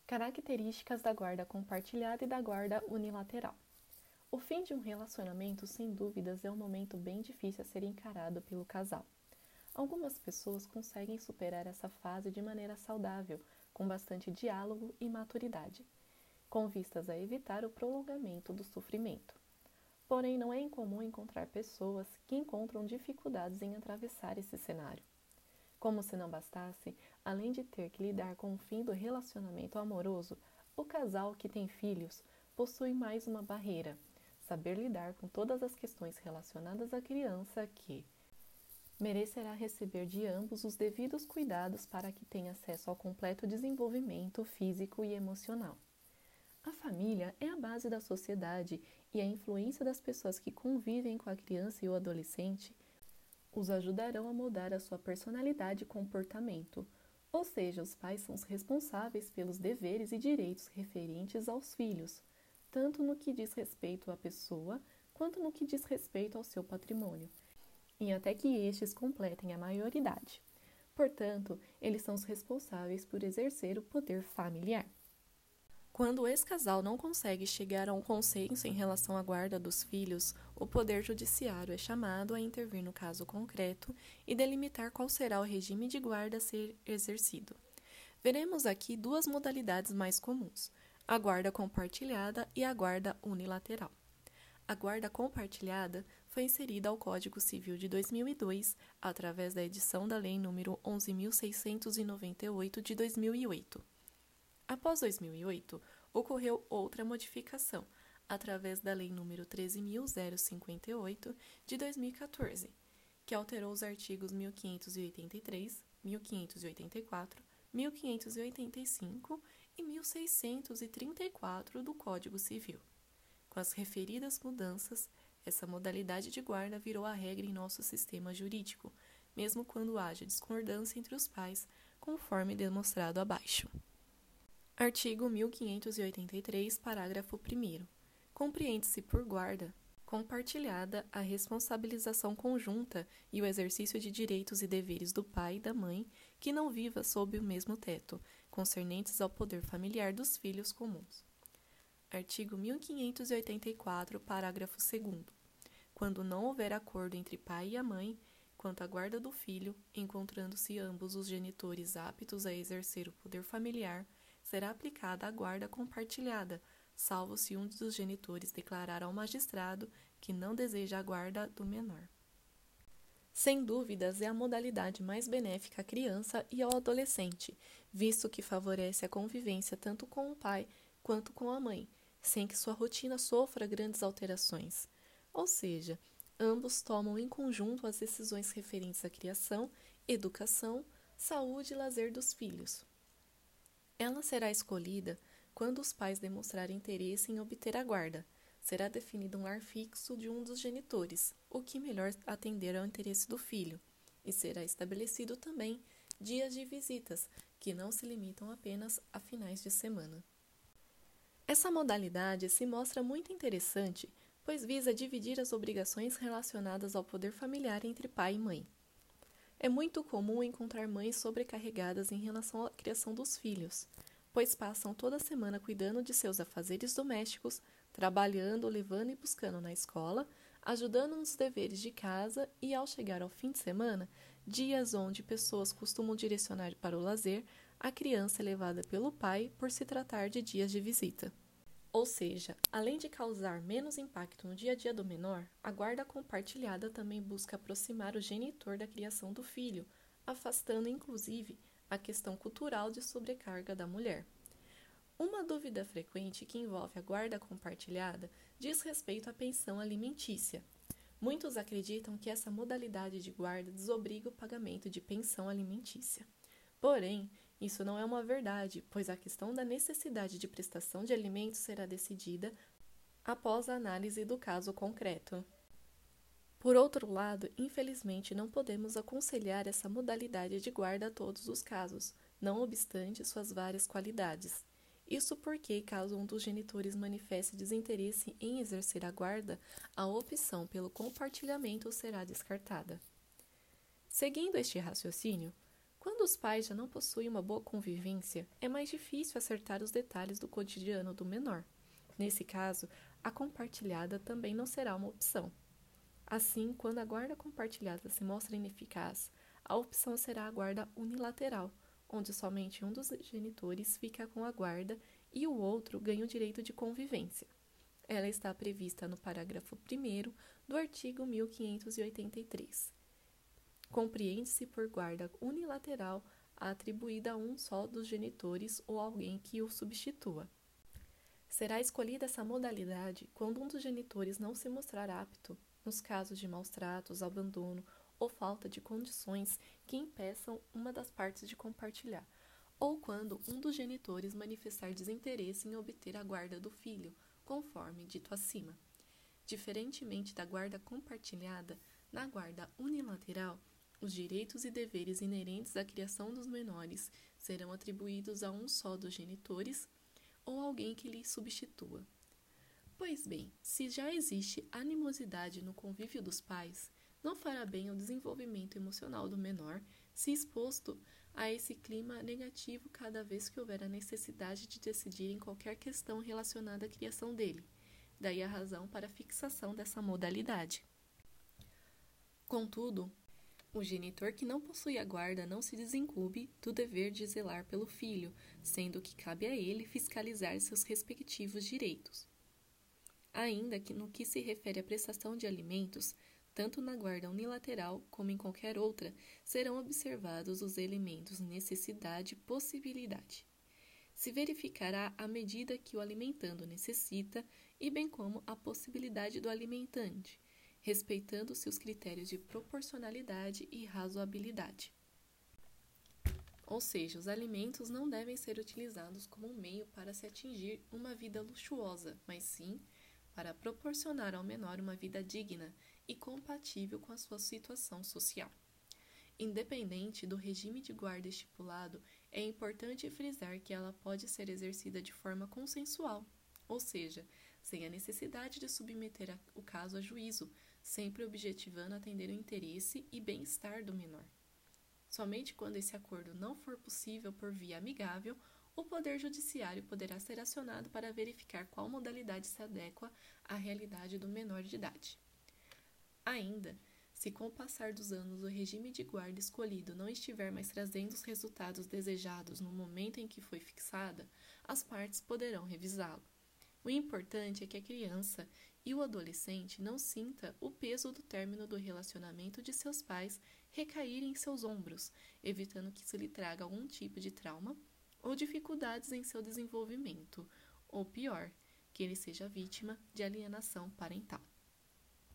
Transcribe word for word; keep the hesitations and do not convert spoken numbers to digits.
Características da guarda compartilhada e da guarda unilateral. O fim de um relacionamento, sem dúvidas, é um momento bem difícil a ser encarado pelo casal. Algumas pessoas conseguem superar essa fase de maneira saudável, com bastante diálogo e maturidade, com vistas a evitar o prolongamento do sofrimento. Porém, não é incomum encontrar pessoas que encontram dificuldades em atravessar esse cenário. Como se não bastasse, além de ter que lidar com o fim do relacionamento amoroso, o casal que tem filhos possui mais uma barreira: saber lidar com todas as questões relacionadas à criança que merecerá receber de ambos os devidos cuidados para que tenha acesso ao completo desenvolvimento físico e emocional. A família é a base da sociedade e a influência das pessoas que convivem com a criança e o adolescente os ajudarão a moldar a sua personalidade e comportamento, ou seja, os pais são os responsáveis pelos deveres e direitos referentes aos filhos, tanto no que diz respeito à pessoa, quanto no que diz respeito ao seu patrimônio, e até que estes completem a maioridade. Portanto, eles são os responsáveis por exercer o poder familiar. Quando o ex-casal não consegue chegar a um consenso em relação à guarda dos filhos, o Poder Judiciário é chamado a intervir no caso concreto e delimitar qual será o regime de guarda a ser exercido. Veremos aqui duas modalidades mais comuns: a guarda compartilhada e a guarda unilateral. A guarda compartilhada foi inserida ao Código Civil de dois mil e dois através da edição da Lei nº onze mil seiscentos e noventa e oito de dois mil e oito. Após dois mil e oito, ocorreu outra modificação, através da Lei nº treze mil cinquenta e oito de dois mil e quatorze, que alterou os artigos mil quinhentos e oitenta e três, mil quinhentos e oitenta e quatro, mil quinhentos e oitenta e cinco e mil seiscentos e trinta e quatro do Código Civil. Com as referidas mudanças, essa modalidade de guarda virou a regra em nosso sistema jurídico, mesmo quando haja discordância entre os pais, conforme demonstrado abaixo. Artigo mil quinhentos e oitenta e três, parágrafo primeiro. Compreende-se por guarda compartilhada a responsabilização conjunta e o exercício de direitos e deveres do pai e da mãe que não viva sob o mesmo teto, concernentes ao poder familiar dos filhos comuns. Artigo mil quinhentos e oitenta e quatro, parágrafo segundo. Quando não houver acordo entre pai e a mãe quanto à guarda do filho, encontrando-se ambos os genitores aptos a exercer o poder familiar, será aplicada a guarda compartilhada, salvo se um dos genitores declarar ao magistrado que não deseja a guarda do menor. Sem dúvidas, é a modalidade mais benéfica à criança e ao adolescente, visto que favorece a convivência tanto com o pai quanto com a mãe, sem que sua rotina sofra grandes alterações. Ou seja, ambos tomam em conjunto as decisões referentes à criação, educação, saúde e lazer dos filhos. Ela será escolhida quando os pais demonstrarem interesse em obter a guarda. Será definido um lar fixo de um dos genitores, o que melhor atender ao interesse do filho, e será estabelecido também dias de visitas, que não se limitam apenas a finais de semana. Essa modalidade se mostra muito interessante, pois visa dividir as obrigações relacionadas ao poder familiar entre pai e mãe. É muito comum encontrar mães sobrecarregadas em relação à criação dos filhos, pois passam toda semana cuidando de seus afazeres domésticos, trabalhando, levando e buscando na escola, ajudando nos deveres de casa e, ao chegar ao fim de semana, dias onde pessoas costumam direcionar para o lazer, a criança é levada pelo pai por se tratar de dias de visita. Ou seja, além de causar menos impacto no dia a dia do menor, a guarda compartilhada também busca aproximar o genitor da criação do filho, afastando inclusive a questão cultural de sobrecarga da mulher. Uma dúvida frequente que envolve a guarda compartilhada diz respeito à pensão alimentícia. Muitos acreditam que essa modalidade de guarda desobriga o pagamento de pensão alimentícia. Porém, isso não é uma verdade, pois a questão da necessidade de prestação de alimentos será decidida após a análise do caso concreto. Por outro lado, infelizmente não podemos aconselhar essa modalidade de guarda a todos os casos, não obstante suas várias qualidades. Isso porque, caso um dos genitores manifeste desinteresse em exercer a guarda, a opção pelo compartilhamento será descartada. Seguindo este raciocínio, Quando os pais já não possuem uma boa convivência, é mais difícil acertar os detalhes do cotidiano do menor. Nesse caso, a compartilhada também não será uma opção. Assim, quando a guarda compartilhada se mostra ineficaz, a opção será a guarda unilateral, onde somente um dos genitores fica com a guarda e o outro ganha o direito de convivência. Ela está prevista no parágrafo primeiro do artigo mil quinhentos e oitenta e três. Compreende-se por guarda unilateral a atribuída a um só dos genitores ou alguém que o substitua. Será escolhida essa modalidade quando um dos genitores não se mostrar apto, nos casos de maus tratos, abandono ou falta de condições que impeçam uma das partes de compartilhar, ou quando um dos genitores manifestar desinteresse em obter a guarda do filho, conforme dito acima. Diferentemente da guarda compartilhada, na guarda unilateral, os direitos e deveres inerentes à criação dos menores serão atribuídos a um só dos genitores ou alguém que lhe substitua. Pois bem, se já existe animosidade no convívio dos pais, não fará bem ao desenvolvimento emocional do menor se exposto a esse clima negativo cada vez que houver a necessidade de decidir em qualquer questão relacionada à criação dele. Daí a razão para a fixação dessa modalidade. Contudo, o genitor que não possui a guarda não se desincumbe do dever de zelar pelo filho, sendo que cabe a ele fiscalizar seus respectivos direitos. Ainda que no que se refere à prestação de alimentos, tanto na guarda unilateral como em qualquer outra, serão observados os elementos necessidade e possibilidade. Se verificará a medida que o alimentando necessita e bem como a possibilidade do alimentante, respeitando-se os critérios de proporcionalidade e razoabilidade. Ou seja, os alimentos não devem ser utilizados como um meio para se atingir uma vida luxuosa, mas sim para proporcionar ao menor uma vida digna e compatível com a sua situação social. Independente do regime de guarda estipulado, é importante frisar que ela pode ser exercida de forma consensual, ou seja, sem a necessidade de submeter o caso a juízo, sempre objetivando atender o interesse e bem-estar do menor. Somente quando esse acordo não for possível por via amigável, o Poder Judiciário poderá ser acionado para verificar qual modalidade se adequa à realidade do menor de idade. Ainda, se com o passar dos anos o regime de guarda escolhido não estiver mais trazendo os resultados desejados no momento em que foi fixada, as partes poderão revisá-lo. O importante é que a criança e o adolescente não sinta o peso do término do relacionamento de seus pais recair em seus ombros, evitando que isso lhe traga algum tipo de trauma ou dificuldades em seu desenvolvimento, ou pior, que ele seja vítima de alienação parental.